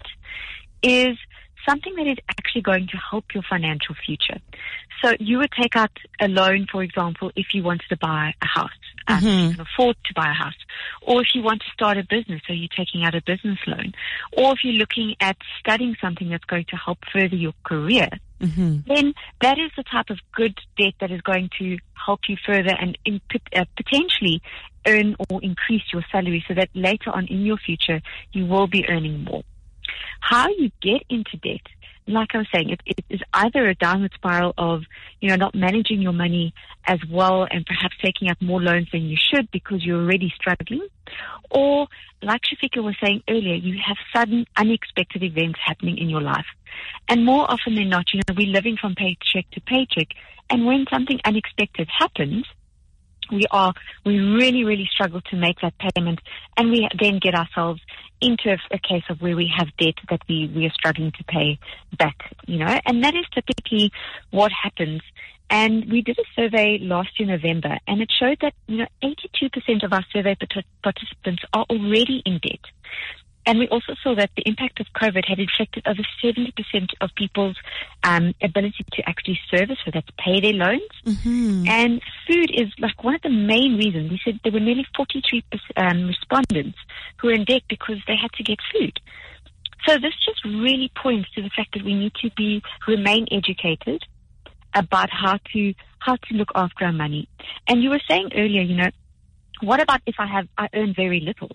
is something that is actually going to help your financial future. So you would take out a loan, for example, if you wanted to buy a house, you can afford to buy a house, or if you want to start a business, so you're taking out a business loan, or if you're looking at studying something that's going to help further your career, then that is the type of good debt that is going to help you further and potentially earn or increase your salary so that later on in your future you will be earning more. How you get into debt, like I was saying, it is either a downward spiral of, not managing your money as well and perhaps taking out more loans than you should because you're already struggling. Or, like Shafika was saying earlier, you have sudden, unexpected events happening in your life. And more often than not, we're living from paycheck to paycheck. And when something unexpected happens, we really, really struggle to make that payment, and we then get ourselves into a case of where we have debt that we are struggling to pay back, and that is typically what happens. And we did a survey last year, November, and it showed that, 82% of our survey participants are already in debt. And we also saw that the impact of COVID had affected over 70% of people's ability to actually service, so that's pay their loans. And food is like one of the main reasons. We said there were nearly 43 respondents who were in debt because they had to get food. So this just really points to the fact that we need to remain educated about how to look after our money. And you were saying earlier, what about if I earn very little?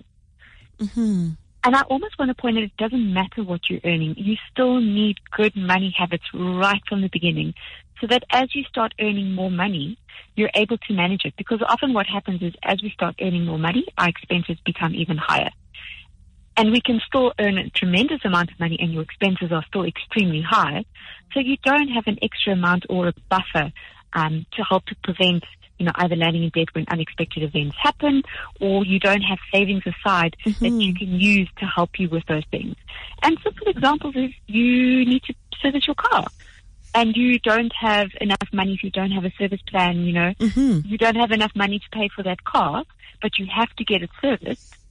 And I almost want to point out it doesn't matter what you're earning. You still need good money habits right from the beginning so that as you start earning more money, you're able to manage it. Because often what happens is as we start earning more money, our expenses become even higher. And we can still earn a tremendous amount of money and your expenses are still extremely high. So you don't have an extra amount or a buffer to help to prevent either landing in debt when unexpected events happen, or you don't have savings aside that you can use to help you with those things. And simple examples is you need to service your car and you don't have enough money if you don't have a service plan, you don't have enough money to pay for that car, but you have to get it serviced.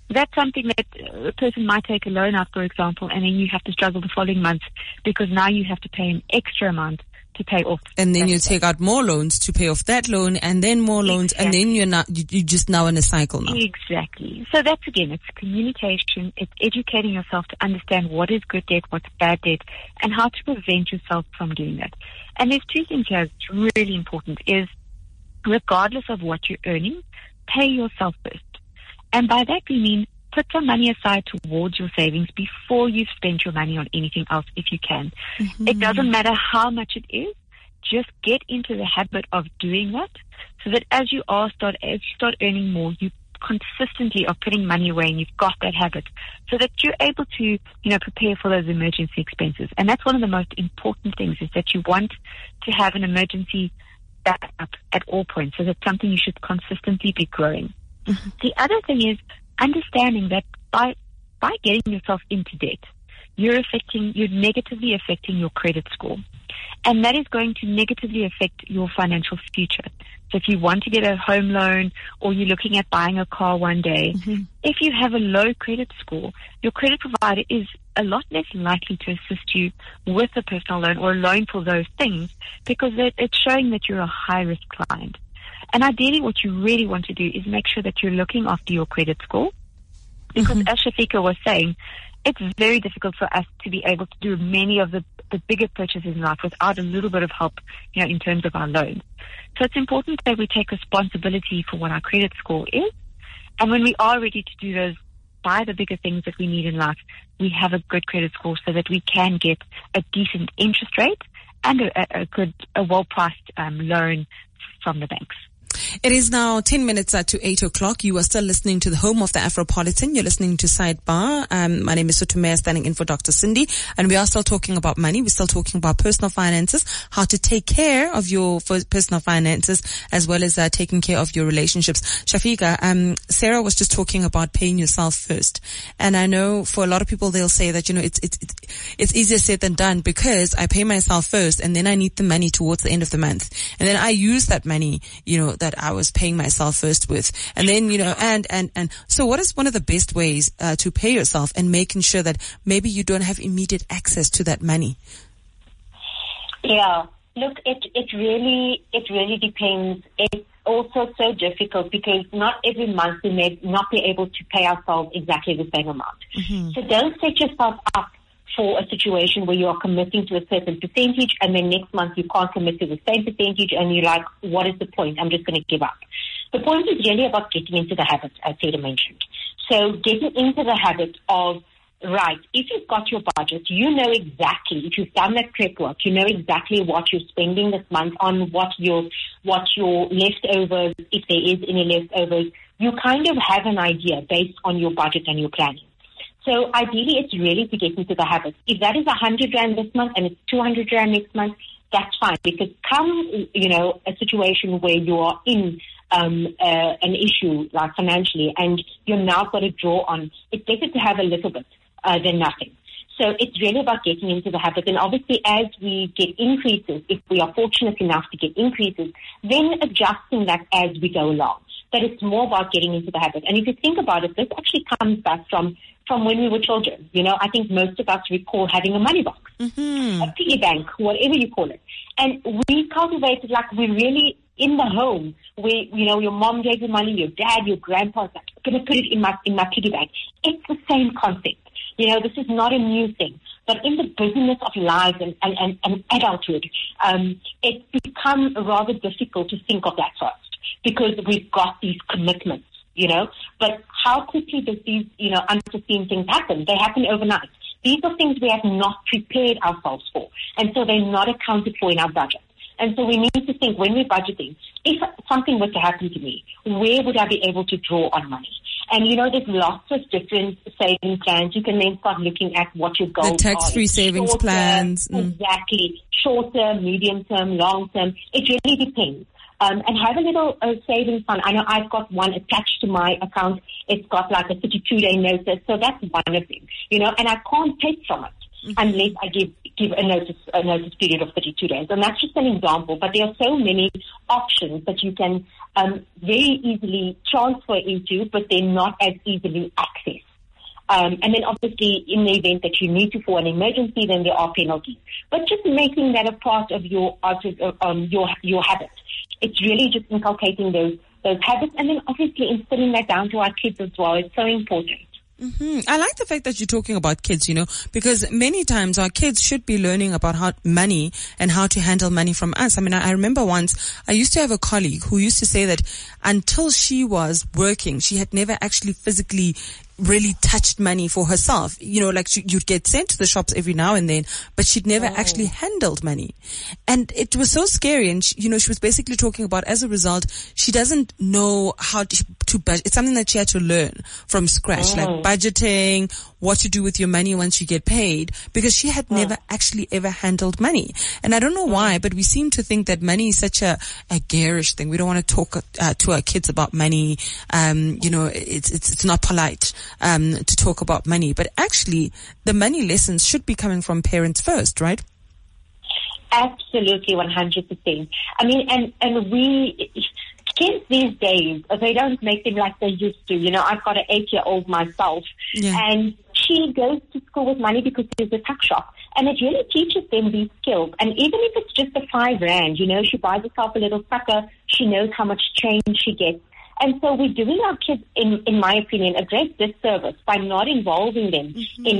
That's something that a person might take a loan out, for example, and then you have to struggle the following month because now you have to pay an extra amount to pay off. And then you take out more loans to pay off that loan, and then more loans, and then you're just now in a cycle now. Exactly. So that's, again, it's communication, it's educating yourself to understand what is good debt, what's bad debt, and how to prevent yourself from doing that. And there's two things here that's really important is, regardless of what you're earning, pay yourself first. And by that we mean put some money aside towards your savings before you've spent your money on anything else if you can. Mm-hmm. It doesn't matter how much it is, just get into the habit of doing that so that as you start earning more, you consistently are putting money away and you've got that habit so that you're able to, prepare for those emergency expenses. And that's one of the most important things is that you want to have an emergency backup at all points. So that's something you should consistently be growing. Mm-hmm. The other thing is understanding that by getting yourself into debt, you're negatively affecting your credit score. And that is going to negatively affect your financial future. So if you want to get a home loan or you're looking at buying a car one day, mm-hmm. if you have a low credit score, your credit provider is a lot less likely to assist you with a personal loan or a loan for those things because it's showing that you're a high-risk client. And ideally what you really want to do is make sure that you're looking after your credit score because mm-hmm. as Shafika was saying, it's very difficult for us to be able to do many of the bigger purchases in life without a little bit of help, in terms of our loans. So it's important that we take responsibility for what our credit score is. And when we are ready to do those, buy the bigger things that we need in life, we have a good credit score so that we can get a decent interest rate and a well-priced loan from the banks. It is now 10 minutes to 8 o'clock. You are still listening to the home of the Afropolitan. You're listening to Sidebar. My name is Sotumea, standing in for Dr. Cindy. And we are still talking about money. We're still talking about personal finances, how to take care of your personal finances, as well as taking care of your relationships. Shafika, Sarah was just talking about paying yourself first. And I know for a lot of people, they'll say that, it's easier said than done because I pay myself first and then I need the money towards the end of the month. And then I use that money, that I was paying myself first with. And then, and so what is one of the best ways to pay yourself and making sure that maybe you don't have immediate access to that money? Yeah, look, it really depends. It's also so difficult because not every month we may not be able to pay ourselves exactly the same amount. Mm-hmm. So don't set yourself up for a situation where you are committing to a certain percentage and then next month you can't commit to the same percentage and you're like, what is the point? I'm just going to give up. The point is really about getting into the habit, as Sarah mentioned. So getting into the habit of, right, if you've got your budget, you know exactly, if you've done that prep work, you know exactly what you're spending this month on, what your leftovers, if there is any leftovers, you kind of have an idea based on your budget and your planning. So ideally, it's really to get into the habit. If that is 100 Rand this month and it's 200 Rand next month, that's fine. Because come, a situation where you are in an issue like financially and you're now got to draw on, it's better to have a little bit than nothing. So it's really about getting into the habit. And obviously, as we get increases, if we are fortunate enough to get increases, then adjusting that as we go along. But it's more about getting into the habit. And if you think about it, this actually comes back from when we were children. I think most of us recall having a money box, mm-hmm. a piggy bank, whatever you call it. And we cultivated like we really in the home where, your mom gave you money, your dad, your grandpa's like, I'm going to put it in my piggy bank. It's the same concept. This is not a new thing. But in the business of life and adulthood, it's become rather difficult to think of that first because we've got these commitments. But how quickly does these, unforeseen things happen? They happen overnight. These are things we have not prepared ourselves for. And so they're not accounted for in our budget. And so we need to think when we're budgeting, if something were to happen to me, where would I be able to draw on money? And, there's lots of different saving plans. You can then start looking at what your goals are. The tax-free savings plans. Exactly. Short term, medium term, long term. It really depends. And have a little savings fund. I know I've got one attached to my account. It's got like a 32-day notice. So that's one of them, and I can't take from it unless I give give a notice period of 32 days. And that's just an example, but there are so many options that you can very easily transfer into, but they're not as easily accessed. And then obviously in the event that you need to for an emergency, then there are penalties. But just making that a part of your habit. It's really just inculcating those habits, and then obviously instilling that down to our kids as well. It's so important. Mm-hmm. I like the fact that you're talking about kids, because many times our kids should be learning about money and how to handle money from us. I mean, I remember once I used to have a colleague who used to say that until she was working, she had never actually physically really touched money for herself. Like you'd get sent to the shops every now and then, but she'd never actually handled money. And it was so scary. And she was basically talking about, as a result, she doesn't know how to budget. It's something that she had to learn from scratch, like budgeting, what to do with your money once you get paid, because she had never actually ever handled money. And I don't know why, but we seem to think that money is such a garish thing. We don't want to talk to our kids about money. It's not polite to talk about money, but actually the money lessons should be coming from parents first, right? Absolutely, 100%. I mean, and we kids these days, they don't make them like they used to. I've got an 8-year-old myself, and she goes to school with money because there's a tuck shop, and it really teaches them these skills. And even if it's just a 5 rand, she buys herself a little sucker. She knows how much change she gets. And so we're doing our kids, in my opinion, a great disservice by not involving them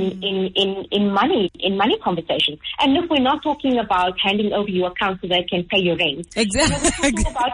in money conversations. And look, we're not talking about handing over your account so they can pay your rent. Exactly. We're talking about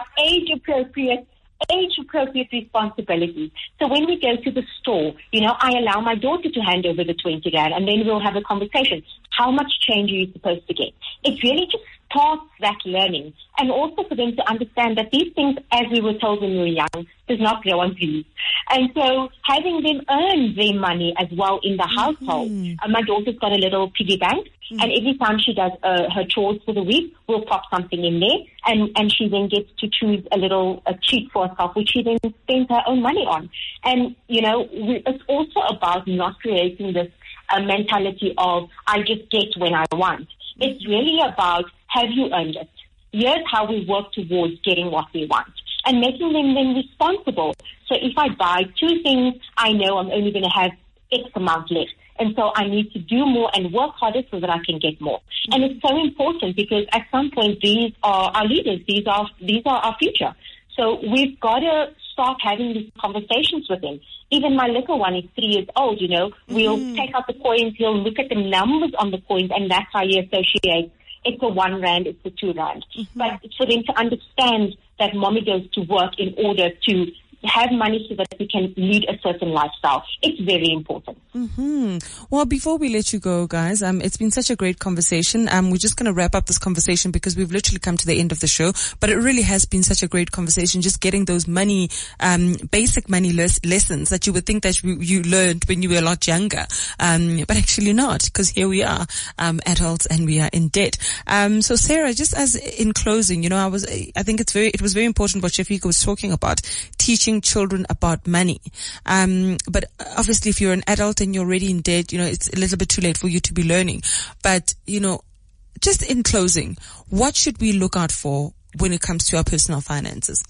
age-appropriate responsibilities. So when we go to the store, I allow my daughter to hand over the 20 rand, and then we'll have a conversation. How much change are you supposed to get? It really just starts that learning, and also for them to understand that these things, as we were told when we were young, does not grow on trees. And so having them earn their money as well in the household. My daughter's got a little piggy bank, and every time she does her chores for the week, we'll pop something in there, and she then gets to choose a treat for herself, which she then spends her own money on. And, it's also about not creating this mentality of, I just get when I want. It's really about, have you earned it? Here's how we work towards getting what we want, and making them then responsible. So if I buy 2 things, I know I'm only going to have X amount left. And so I need to do more and work harder so that I can get more. And it's so important because at some point these are our leaders. These are our future. So we've got to start having these conversations with them. Even my little one is 3 years old, We'll take out the coins, he'll look at the numbers on the coins, and that's how he associates. It's a 1 rand, it's a 2 rand. But for them to understand that mommy goes to work in order to have money so that we can lead a certain lifestyle. It's very important. Well, before we let you go, guys, it's been such a great conversation. We're just going to wrap up this conversation because we've literally come to the end of the show, but it really has been such a great conversation, just getting those money, basic money lessons that you would think that you learned when you were a lot younger. But actually not, because here we are, adults, and we are in debt. So Sarah, just as in closing, I think it was very important what Shafika was talking about, teaching children about money. But obviously if you're an adult and you're already in debt, it's a little bit too late for you to be learning. But, just in closing, what should we look out for when it comes to our personal finances?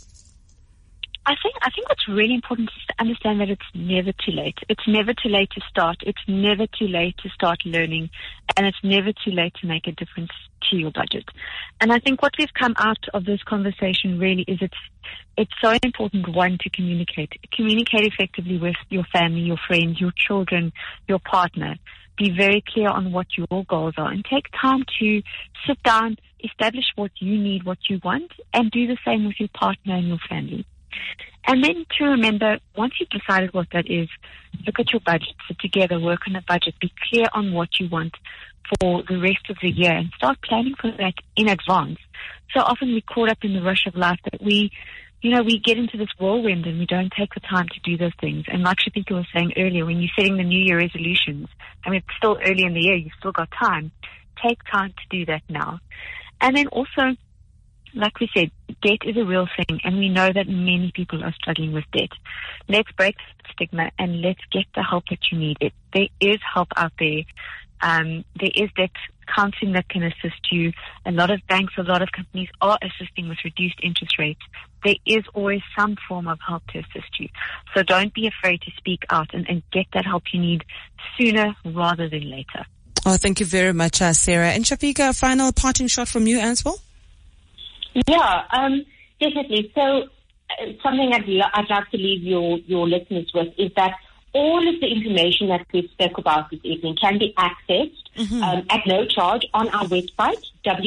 I think what's really important is to understand that it's never too late. It's never too late to start. It's never too late to start learning, and it's never too late to make a difference to your budget. And I think what we've come out of this conversation really is it's so important, one, to communicate effectively with your family, your friends, your children, your partner. Be very clear on what your goals are, and take time to sit down, establish what you need, what you want, and do the same with your partner and your family. And then to remember, once you've decided what that is, look at your budget, sit together, work on a budget, be clear on what you want for the rest of the year, and start planning for that in advance. So often we're caught up in the rush of life that we get into this whirlwind and we don't take the time to do those things. And like Shafika was saying earlier, when you're setting the New Year resolutions, it's still early in the year, you've still got time. Take time to do that now. And then also, like we said, debt is a real thing, and we know that many people are struggling with debt. Let's break the stigma and let's get the help that you need. There is help out there. There is debt counseling that can assist you. A lot of banks, a lot of companies are assisting with reduced interest rates. There is always some form of help to assist you. So don't be afraid to speak out and get that help you need sooner rather than later. Oh, thank you very much, Sarah. And Shafika, a final parting shot from you as well? Yeah, definitely. So something I'd love to leave your listeners with is that all of the information that we've spoke about this evening can be accessed at no charge on our website,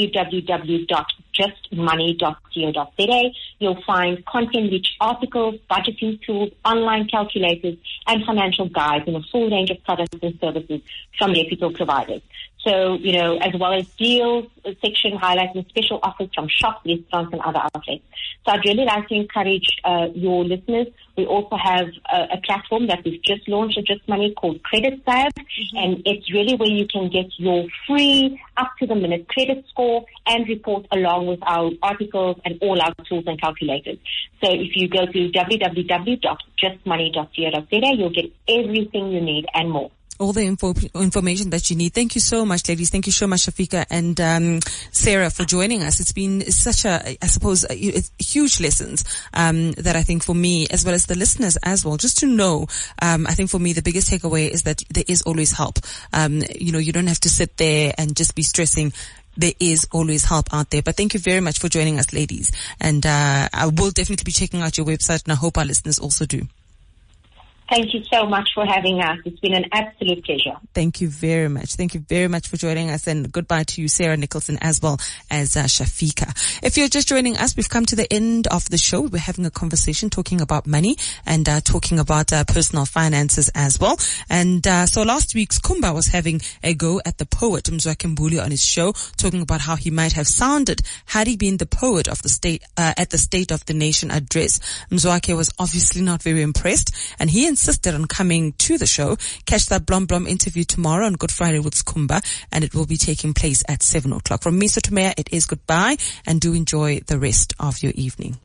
www.justmoney.co.za. You'll find content-rich articles, budgeting tools, online calculators, and financial guides in a full range of products and services from reputable providers. So, as well as deals section highlighting special offers from shops, restaurants, and other outlets. So I'd really like to encourage your listeners. We also have a platform that we've just launched at Just Money called Credit Save, and it's really where you can get your free, up-to-the-minute credit score and report along with our articles and all our tools and calculators. So if you go to www.justmoney.co.za, you'll get everything you need and more. All the information that you need. Thank you so much, ladies. Thank you so much, Shafika and Sarah, for joining us. It's been such huge lessons that I think for me, as well as the listeners as well, just to know. I think for me, the biggest takeaway is that there is always help. You don't have to sit there and just be stressing. There is always help out there. But thank you very much for joining us, ladies. And I will definitely be checking out your website, and I hope our listeners also do. Thank you so much for having us. It's been an absolute pleasure. Thank you very much. Thank you very much for joining us, and goodbye to you, Sarah Nicholson, as well as Shafika. If you're just joining us, we've come to the end of the show. We're having a conversation talking about money and talking about personal finances as well. And so last week's Kumba was having a go at the poet Mzwakhe Mbuli on his show, talking about how he might have sounded had he been the poet of the state at the State of the Nation address. Mzwakhe was obviously not very impressed, and he insisted on coming to the show. Catch that Blom Blom interview tomorrow on Good Friday with Skumba, and it will be taking place at 7 o'clock. From me, Sotomea, it is goodbye, and do enjoy the rest of your evening.